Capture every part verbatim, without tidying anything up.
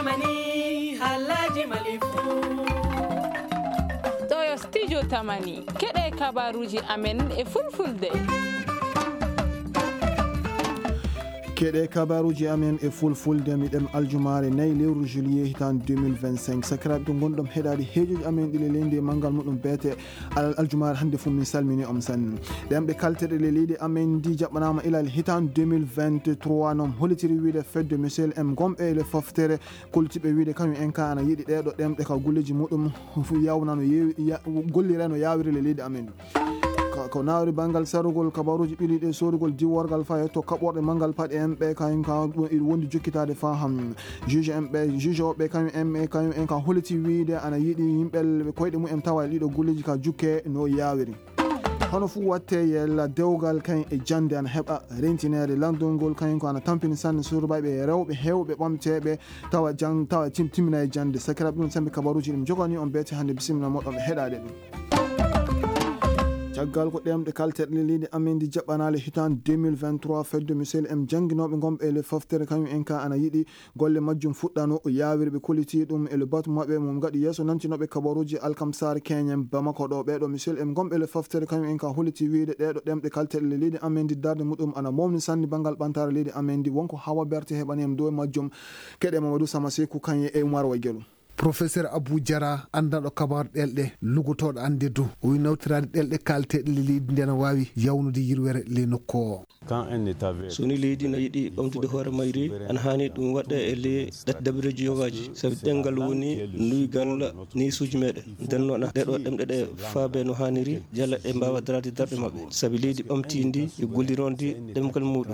tamani halaji malifu ɗo studio tamani keɗe kabaruji amen e fulfulde keɗe kabaruji amen e fulfulde miɗen aljumare nayyi lewru juillet hitan deux mille vingt-cinq sakiraɓe to gonɗom heɗade heejoji amen ɗiɗe leydi e manggal muɗum beete aljumare hannde fuu min salmini om sanne ɗemɓe kalteɗe le leydi amen ndi jaɓɓanama ilal hitan deux mille vingt-trois noon holitiri wiide fedde monsieur m gomɓe ele foftere koltiɓe wiide kañum en ka ana yiiɗi ɗeɗo ɗemɗe ka golleji muɗum yawnano gollire no yawiri le leydi amen ko nawri bangal sarugol kabaruji ɓiliɗe sorugol diworgal fa to kaɓorɗe mangal paɗe en ɓe kañum ka wondi jokkitade fa ham juge en ɓe juge oɓe kañum en e kañum en ka holiti wiide ana yiiɗi yimɓel koyɗe mumen tawa e ɗiɗo golleji ka jukke no yawiri hono fuu watte yella dewgal kañ e jande ana heɓa rentinede landolngol kañum ko ana tampini sanne surbaɓe rewɓe hewɓe ɓamteɓe tawa jan tawa timtina e jande sakiraɓe ɗum sembe kabaruji ɗum jogani on beete hannde bisimilla moɗon ɓe heɗade ɗum caggal ko ɗemɗe kalteɗe leydi amen ndi jaɓɓanale hitan deux mille vingt-trois fedde monsieur m jangguinoɓe gomɓe ele foftere kañum en ka ana yiiɗi golle majjum fuɗɗano o yawiri ɓe koliti ɗum ele batu mabɓe mum gaɗi yesso nantinoɓe kabaruji alkamsar keñen bamako ɗo ɓeɗo monsieur m gomɓe ele foftere kañum en ka holiti wiide ɗeɗo ɗemɗe kalteɗe le leydi amen ndi darde muɗum ana momni sanni banggal ɓantare leydi amen ndi wonko hawa berte heɓani hem dow majjum keɗe mamadou sama sekou kañe e umar wa guelu professeur Abou Diarra andaɗo kabaru ɗelɗe lugotoɗo ande du o wi nawtirade ɗelɗe kalteɗe le leydi ndi ana wawi yawnude yirwere le nokku o soni leydi no yiiɗi ɓamtude hoore mayri ana hani ɗum waɗa e le ɗat dabireji yogaji saabi ɗengal woni nuygal nisuji meɗen nden noon ɗeɗo ɗemɗe ɗe faabe no hanniri jalla ɗe mbawa darade darɗe mabɓe saabi leydi ɓamtidi e gollirondi ɗemgal muɗum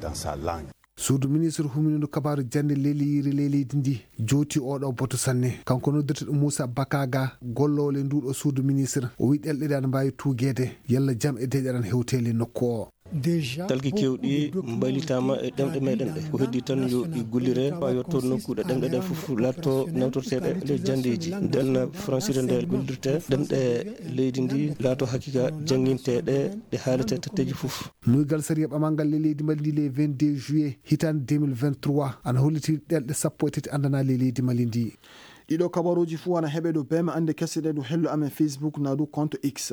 suudu ministre huminiɗo kabaru jande leliyiri le leydi ndi jooti oɗo boto sanne kanko noddirteɗo Moussa Bakaga gollowle nduɗo suudu ministre o wi ɗelɗeɗe ana mbawi tugede yalla jaam e deƴaɗan hewtele nokku o talki kewɗi mbaylitama e ɗemɗe meɗen ɗe ko heddi tan yo ɗi gollire ha yetto nokkuɗe ɗemɗe ɗe foof latto nawtorteɗe le jandeji nden francire nde gollirte ɗemɗe leydi ndi laato hakkika jangguinteɗe ɗe haalete tatteji foof nuygal sariya ɓamalngal le leydi mali ndi le vingt-deux juillet hitande deux mille vingt-trois ana holliti ɗelɗe sappo e tati andana le leydi mali ndi ɗiɗo kabaruji fuu ana heeɓe ɗo bema ande kesiɗe ɗo hello amen facebook na du compte x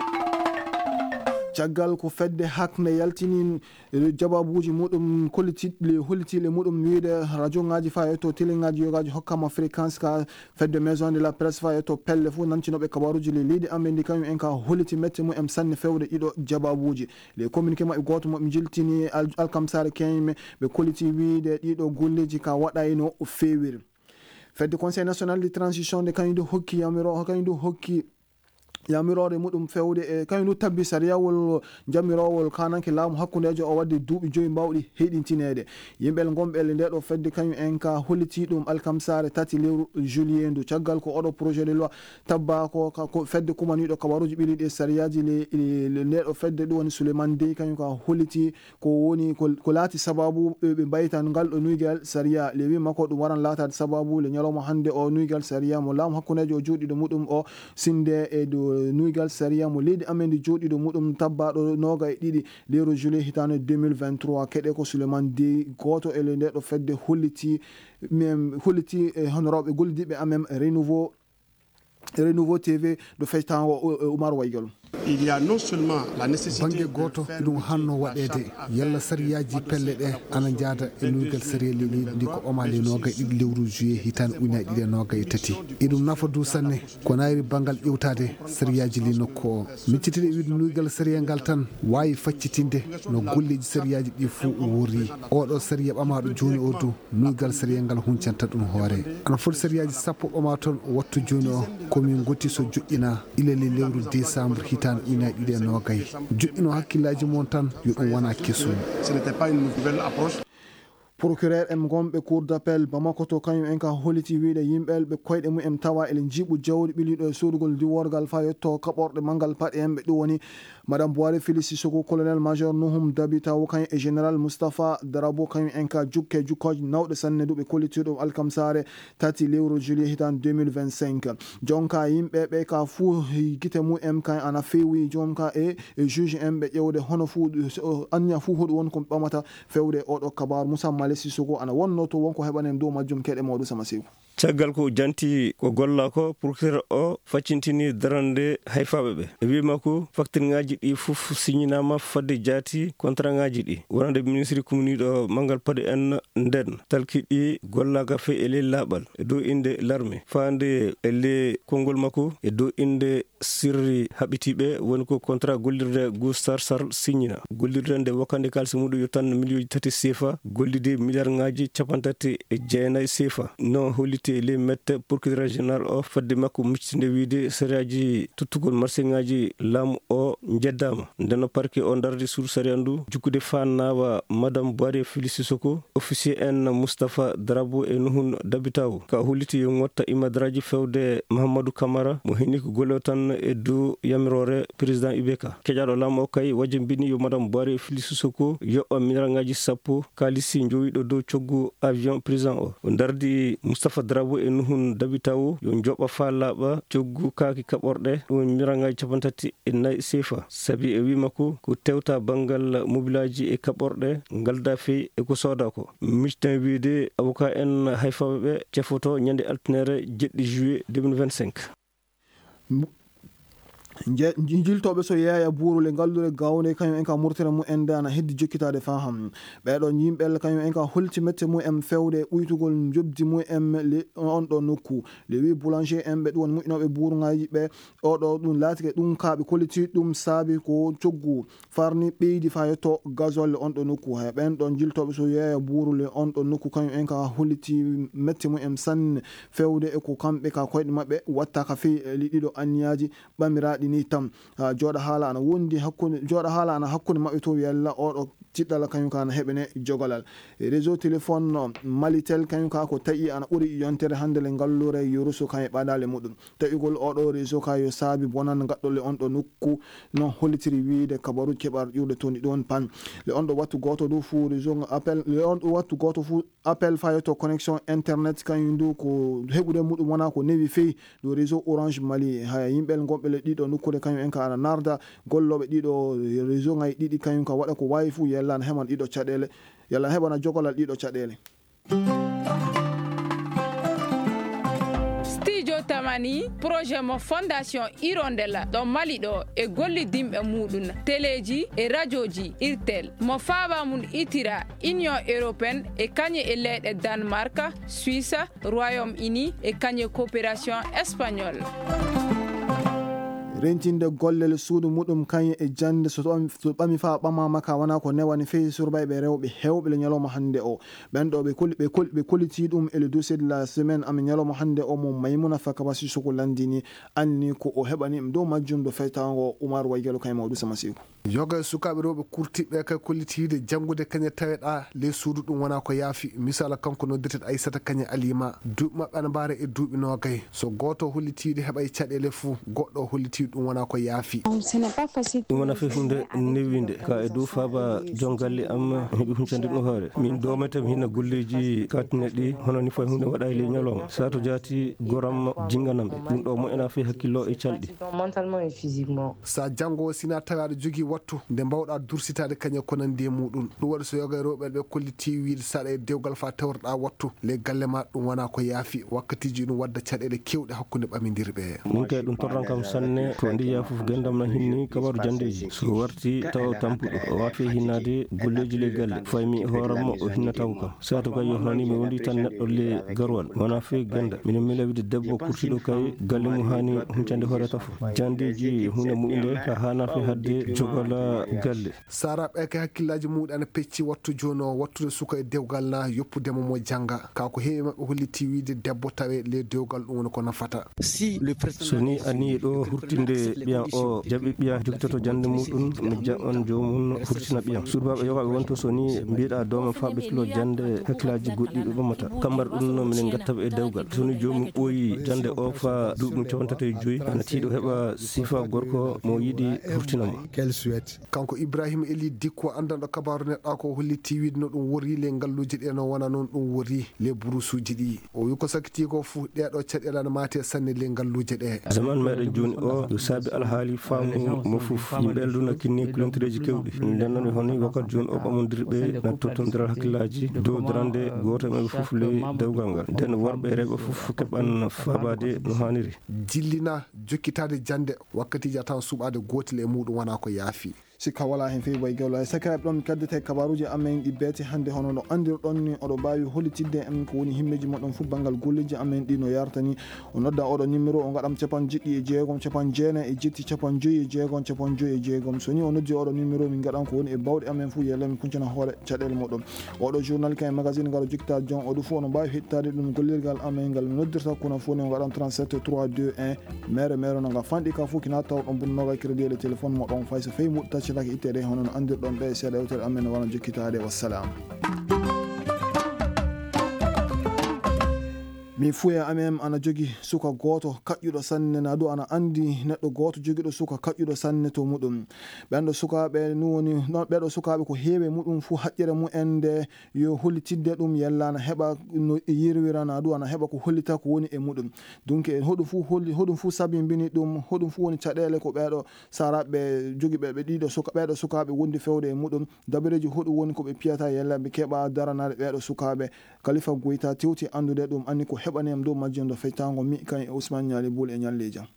caggal ko fedde hakne yaltini jababuji muɗum kolitiɗe hollitiɗe muɗum wiide radio ngaji fa to télé ngaji yogaji hokkama fréquence ka fedde maison de la presse fa to pelle fo nancinoɓe kabaruji le leydi amen ndi kañum en ka holliti mette mum em sanne fewde ɗiɗo jababuji les communiqué maɓe goto moɓe jiltini alkamsare keñme ɓe koliti wiide ɗiɗo golleji ka waɗayno fewiri fedde conseil national de transition de kañum du hokki yamiro kañum du hokki yamirore muɗum fewde e kañum du tabbi sariyawol jamirowol kananke laamu hakkudejo o wadde duuɓi joyi mbawɗi heɗintinede yimɓel gomɓel ndeɗo fedde kañum en ka holliti ɗum alkamsare tati lewru juillet ndu caggal ko oɗo projet de loi tabba ko ko fedde kumaniɗo kabaruji ɓiliɗi sariyaji le ndeɗo fedde ɗum woni Souleymane Dey kañum ka holliti ko woni ko laati sababu ɓe mbaytan ngal ɗo nuygal sariya le wi makko ɗum waran laatade sababu le ñalawma hande o nuygal sariya mo laamu hakkudejo o juuɗiɗo muɗum o sinde e do nuygal sariya mo leydi amen ndi joɗiɗo muɗum tabbaɗo noga e ɗiɗi lewru juillet hitande deux mille vingt-trois keɗe ko Souleymane Dey goto ele ndeɗo fedde holliti même holliti e honoraɓe gollidiɓe amen renouveau renouveau tv ɗo fectango Oumar Waygol il y a non seulement la nécessité bangue goto ɗum hanno waɗede yalla sariyaji pelle ɗe ana jaada e nuygal sariya le leydi ndi ko omale noga e ɗiɗi lewru juillet hitande ujunnaje ɗiɗi e noga e tati eɗum nafa du sanne ko nayri banggal ƴewtade sariyaji li nokku o miccitiɗe wiide nuygal sariya ngal tan wawi faccitinde no golleji sariyaji ɗi fuu wori oɗo sariya ɓamaɗo joni o du nuygal sariya ngal huncanta ɗum hoore ana foti sariyaji sappo ɓama toon wattu joni o komin gotti so joƴƴina ilale lewru décembre hitande ujunnaje ɗiɗi e nogayi joƴƴino hakkillaji mon tan yo ɗum wona kesum. procureur em gomɓe cour d'appel bamako to kañum en ka holliti wiide yimɓel ɓe koyɗe mumen tawa ele jiiɓu jawdi ɓiliɗo e sodugol diworgal fa yetto kaɓorɗe manggal paɗe en ɓe ɗum woni madame Boire Félix Sissoko colonel major Nouhoum Dabi taw kañum e général Moustapha Darabo kañum en ka jukke jukkoje nawɗe sanne duɓe kolliti ɗum alkamsare tati lewru juillet hitande deux mille vingt-cinq jonka yimɓe ɓe ka fuu guite mumen kañ ana fewi jonka e juge en ɓe ƴewde hono fuu anniya fuu hoɗum won ko ɓamata fewde oɗo kabaru Moussa Umale Sissoko ana wonno to wonko heɓanen dow majjum keɗe mawɗo Sama Sekou. caggal ko janti ko golla ko procureur o faccintini darande hayfaɓe ɓe e wima ko facture ngaji ɗi fof signinama fadde jaati contrat ngaji ɗi wonande ministre communiɗo mangal paɗe en nden talkiɗi gollaga fe e ley laaɓal e dow inde l'armée fande e ley konngol makko e dow inde sirri haɓitiɓe woni ko contrat gollirde Gustar Sall signina gollirde nde wakkande kalisi muɗum yo tan million tati CFA gollide milliard ngaji capantati e jeenayyi CFA non holliti e ley mette procureur général o fadde makko miccitinde wiide sériyaji tottugol marché ngaji laamu o jeddama ndeno parquet o darde suudu saria ndu jukkude fannawa madame Boire Fili Sissoko officier en Moustapha Darabo e Nuhun Dabitaw ka holliti yo ngotta imadraji fewde Mahamadou Camara mo hini ko golle tan e dow yamirore président I B K keƴaɗo laamu o kay wajjambini yo madame Boire Fili Sissoko yoɓɓa milliard ngaji sappo kalisi jowiɗo dow coggu avion président o o dardi Moustapha Darabo e Nuhun Dabitaw yo joɓɓa fa laaɓa coggu kaaki kaɓorɗe ɗum milliard ngaji capantati e nayyi CFA sabi e wima ko ko tewta banggal mobilaji e kaɓorɗe galda feyi e ko sooda ko mictin wiide avocat en hayfaɓe ɓe cefoto ñande altinere jeɗɗi juillet deux mille vingt-cinq. jiltoɓe so yeeya buurule ngallure gawne kañum en ka murtere mu en dana heddi jokkitade fa ham ɓeɗon yimɓel kañum en ka holti mette mu en fewde ɓuytugol jobdi mu en on ɗo nokku le wi boulanger en ɓe ɗum woni moƴƴinoɓe buurugaji ɓe oɗo ɗum laatike ɗum kaɓe kolliti ɗum saabi ko coggu farni ɓeydi fa yetto gazolle on ɗo nokku hay ɓen ɗon jiltoɓe so yeeya buurule on ɗo nokku kañum en ka holliti mette mu en sanne fewde e ko kamɓe ka koyɗe mabɓe watta ka feyi ɗiɗo anniyaji ɓamiraɗi ni tam joɗa haala ana wondi hakkude joɗa haala ana hakkude mabɓe to yalla oɗo tiɗɗala kañum ka ana heɓene jogolal réseau téléphone Malitel kañum ka ko tawi ana ɓuuri yontere hande le ngallure yoruso kañum e ɓaɗale muɗum tawigol oɗo réseau ka yo saabi bonan gaɗɗole on ɗo nokku non hollitiri wiide kabaru keɓar ƴuwde toni ɗon pan le on ɗo wattu goto dow fou réseau appel le on ɗo wattu goto fou appel fayoto connexion internet kañum du ko heɓude muɗum wona ko newi feyi do réseau Orange Mali ha yimɓel gonɓe le ɗiɗo nokkude kañum en ka ana narda golloɓe ɗiɗo réseau ngayi ɗiɗi kañum ka waɗa ko wawi fou yalla na heɓan ɗiɗo caɗele yalla heɓana jogolal ɗiɗo caɗele. Studio Tamani projet mo fondation Hirondella ɗo Mali ɗo e gollidimɓe muɗum téléji e radioji irtel mo faaba mum itira Union européenne e kañe e leyɗe Danemark, Suisse, Royaume-Uni e kañe coopération espagnole. rentinde gollel suudu muɗum kañum e jande so ɓami fa ɓamama ka wona ko newani feyi surbayɓe rewɓe hewɓe le ñalawma hande o ɓen ɗo ɓe kolliti ɗum e le dossier de la semaine ami ñalawma hande o mo Maimouna Fakaba Sissoko landini anni ko o heɓani dow majjum do feytago Oumar Waygelo kañum mawɗu Sama Sekou yoga sukaɓe rewɓe kurtiɓe kay kollitide janggude kañe taweɗa ley suudu ɗum wona ko yaafi misala kanko noddeteɗo Aissata kañe alima duuɓi mabɓe ana mbaara e duuɓi nogay so goto hollitide heɓay caɗele fou goɗɗo hollitide ɗum wona ko yaafi ɗum wona fe hunde newinde ka e dow faaba jongalle am heeɓi huncande ɗum hoore min domete mi hinna golleji katine ɗi hono ni fo hunde waɗa e ley ñalawma sa to jaati goram jinganamɓe ɗum ɗo moƴƴana fe hakkillo e calɗi sa janggo sina tawi aɗa jogui wattu nde mbawɗa dursitade kañe ko nandi e muɗum ɗum waɗi so yoga e rewɓe ɓe kolliti wiide saɗa e dewgal fa tawreɗa wattu ley galle ma ɗum wona ko yaafi wakkatiji ɗum wadda caɗele kewɗe hakkude ɓamidirɓe min kay ɗum torran kam sanne to ndi yafof gendam na hinni kabaru jandeji so warti taw tampuɗo o wafi hinnade golleji le galle faymi hooramma o hinnataw kam sato kay yohnani mi wondi tan neɗɗo le garwal wona fe genda minen milawide debbo kurtiɗo kay galle mum hani huncande hoore tafo jandeji hunde muɓinde ka hana fe hadde jogola galle sara ɓe kay hakkillaji muɗi ana pecci wattu joni o wattude suka e dewgal na yoppudemo mo jangga kako heewi mabɓe holliti wiide debbo tawe le dewgal ɗum woni ko nafata so ni ani ɗo hurtinde ɓiyan o jaɓi ɓiyan jokkitoto jande muɗum mi jaɓan jomum hurtina ɓiyan surbaɓe yogaɓe wonto so ni mbiɗa doma faɓe tilo jande hakkillaji goɗɗi ɓe ɓamata kambar ɗum no minen gattaɓe e dewgal soni jomum ɓooyi jande o fa duuɓi capantati e joyyi ana tiiɗo heɓa sifa gorko mo yiɗi hurtinamo suwet kanko Ibrahima Eli Dikko andanɗo kabaru neɗɗa ko holliti wiide no ɗum wori le ngalluji ɗe no wona noon ɗum wori le burusuji ɗi o wi ko sakiti ko fu ɗeɗo caɗele ana mate sanne le ngalluje ɗe zaman meɗen joni o ɗo saabi alhaali faamu mo fof yimɓe elduna kinni kulontireji kewɗi nden noon honni wakkati joni o ɓamodiriɓe nattotodiral hakkillaji dow darande goto e maɓɓe fof ley dewgal ngal nden worɓe e rewɓe fof keɓan fabade no hanniri jillina jokkitade jande wakkatiji a tawan suɓade gotel e muɗum wona ko yaafi sikka wala hen fewi way gawla sakiraɓe ɗon mi kaddete kabaruji amen ɗi beete hande hono no andirɗon ni oɗo mbawi hollitidde en ko woni himmeji moɗon fof banggal golleji amen ɗi no yartani o nodda oɗo numéro o gaɗam capan jiɗɗi e jeegom capan jeenayi e jetti capan joyyi e jeegom capan joyyi e jeegom so ni o noddi oɗo numéro min gaɗan ko woni e bawɗe amen fo yelle min kuncana hoore caɗele moɗon oɗo journal kan e magazine ngal o jokkita jon oɗo fof ono mbawi hettade ɗum gollirgal amen ngal mi noddirta kono foni o gaɗan trente-sept trois deux un mere mere no nga fanɗi ka fof kina taw ɗon bunnoga crédit le téléphone moɗon fay so fayi muɗ taccitake ittede hono no andirɗon ɗe seeɗa yewtere amen no wona jokkitade wassalam mi fuya amen ana jogi suka goto kaƴƴuɗo sanne na ɗo ana andi neɗɗo goto jogiɗo suka kaƴƴuɗo sanne to muɗum ɓenɗo sukaɓe ni woni non ɓeɗo sukaɓe ko heewe muɗum fu haƴƴere mumen nde yo hollitidde ɗum yella ana heɓa no yirwira na ɗo ana heɓa ko hollita ko woni e muɗum donc hoɗum fu holli hoɗum fu sabimbini ɗum hoɗum fu woni caɗele ko ɓeɗo saraɓe jogiɓe ɓe ɗiɗo suka ɓeɗo sukaɓe wondi fewde e muɗum dabareji hoɗum woni koɓe piyata yella ɓe keɓa daranade ɓeɗo sukaɓe Khalifa Goita tewti andude ɗum anni ko heɓaniyam dow majjum do feytango mi kan e Ousmane Ñali Boul e ñalle jam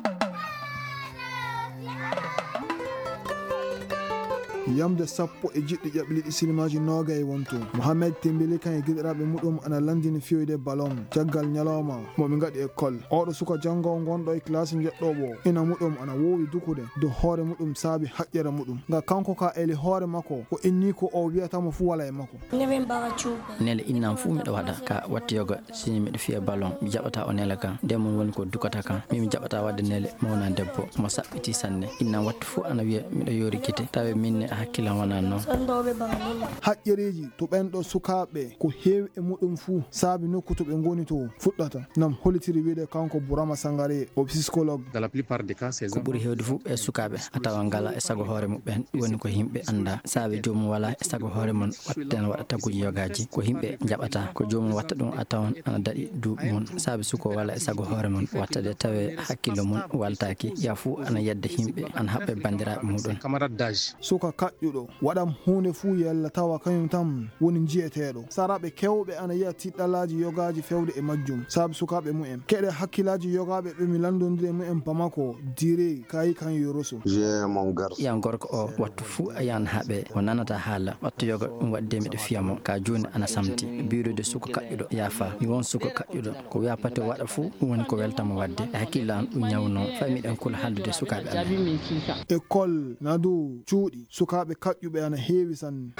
yamde sappo e jiɗɗi ƴaɓliɗi silimaji noga e wonto Mohamed Tembele kan e giɗiraɓe muɗum ana landini fiyoyde ballon caggal ñalawma moɓe gaɗi école oɗo suka jangowo gonɗo e classe jeɗɗoɓo ina muɗum ana wowi dukude do hoore muɗum saabi haƴƴere muɗum nga kanko ka eli hoore makko ko inni ko o wiyatamo fu wala e makko nele innam fu miɗo waɗa ka wattiyoga sini miɗo fiya ballon mi jaɓata o nele kan nde mon woni ko dukata kan mimi jaɓata wadde nele mawna debbo mo saɓɓiti sanne innam wattu fu ana wiya miɗo yori kite tawi minne hakkilan wona noon haƴƴereji to ɓenɗo sukaɓe ko heewi e muɗum fuu saabi nokku to ɓe goni to fuɗɗata nam hollitiri wiide kanko Bourama Sangare o psychologue ko ɓuuri hewde fuu ɓe sukaɓe a tawa ngala e saago hoore muɓɓen ɗum woni ko yimɓe anda saabi jomum wala e saago hoore mon watten waɗa tagguji yogaji ko yimɓe jaɓata ko jomum watta ɗum a tawan ana daɗi duuɓi mon saabi suko wala e saago hoore mon wattade tawe hakkille mum waltaki ya fuu ana yedda yimɓe ana haɓɓe bandiraɓe muɗum suka kaƴƴuɗo waɗam hunde fuu yella tawa kañum tan woni jiyeteɗo saraɓe kewɓe ana yiya tiɗɗalaji yogaji fewde e majjum saabi sukaɓe mumen keɗe hakkillaji yogaɓe ɓe mi landodiri e mumen Bamako dire kayi kan yoroso yan gorko o wattu fuu a yan haaɓe o nanata haala wattu yoga ɗum wadde miɗo fiyamo ka joni ana samti birude suka kaƴƴuɗo yafa mi won suka kaƴƴuɗo ko wiya pate waɗa fuu ɗum woni ko weltamo wadde e hakkille an ɗum ñawno fay miɗen kula haldude sukaɓe amen école na dow cuuɗi sukaɓe kaƴƴuɓe ana heewi sanne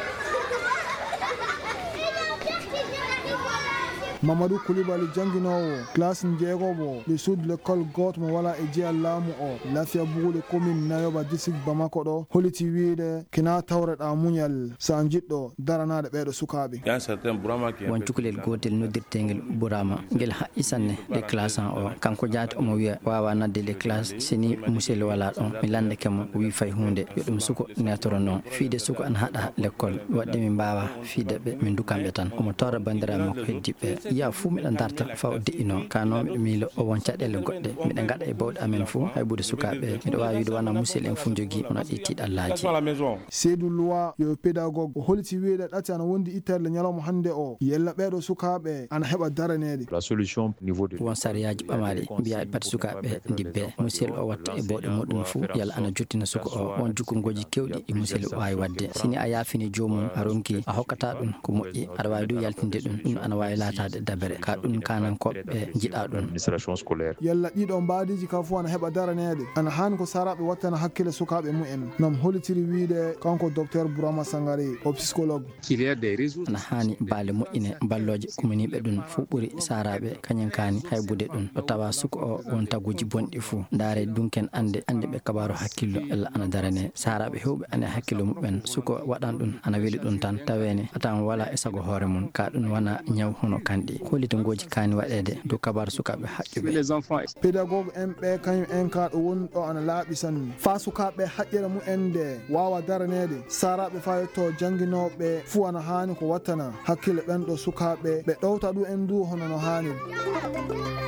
Mamadou Koulibaly jangguinowo classe jeegomo le sud l'école goto mo wala e jeeya laamu o Lafia Boule commune Nayoba district Bamako ɗo holliti wiide kina tawreɗa muñal sa jiɗɗo daranade ɓeɗo sukaɓe won cukalel gotel noddirtegel Bourama guel haƴƴi sanne les classe an o kanko jaati omo wiya wawa nadde les classe sini musidɗo wala ɗon mi landekemo o wi fay hunde yo ɗum suko netoro noon fiide suko an haɗa l'école wadde min mbawa fiide ɓe min dukamɓe tan omo tora bandiraɓe makko heddiɓe ya fuu miɗa darta faw de'ino kano miɗo miilo o won caɗele goɗɗe miɗa gaɗa e bawɗe amen fuu hay ɓuude sukaɓe miɗo wawi wiide wona musidɗo en fuu jogui on waɗi tiɗallaji Seydou Loi yo pédagogue o holliti wiide ɗati ana wondi itterle ñalawma hande o yella ɓeɗo sukaɓe ana heɓa daranede won sariyaji ɓamaɗi mbiya pati sukaɓe dibbe musidɗo o watta e bawɗe muɗum fuu yalla ana juttina suka o won jukkongoji kewɗi ɗi musidɗo wawi wadde sini a yafini jomum a ronki a hokkata ɗum ko moƴƴi aɗa wawi du yaltinde ɗum ɗum ana wawi latade dabere ka ɗum kanan koɓɓe jiɗa ɗum yalla ɗiɗo mbadiji ka fu ana heɓa daranede ana hani ko saraɓe wattana hakkille sukaɓe mumen nam hollitiri wiide kanko docteur Bourama Sangare o psychologue ana hani baale moƴƴine balloje kumaniɓe ɗum fuu ɓuuri saraɓe kañen kani haybude ɗum ɗo tawa suka o won taguji bonɗi fuu daare dunken ande ande ɓe kabaru hakkillo ella ana darane saraɓe hewɓe ane hakkillo muɓen suka waɗan ɗum ana weeli ɗum tan tawene atan wala e sago hoore mum ka ɗum wona ñaw hono kanɗi waɗi kolitongoji kani waɗede dow kabaru sukaɓe haƴƴuɓe. pédagogue en ɓe kañum en ka ɗo woni ɗo ana laaɓi sanne fa sukaɓe haƴƴere mumen nde wawa daranede saraɓe fa yetto janguinoɓe fuu ana hani ko wattana hakkille ɓen ɗo sukaɓe ɓe ɗowta ɗum en du hono no hani.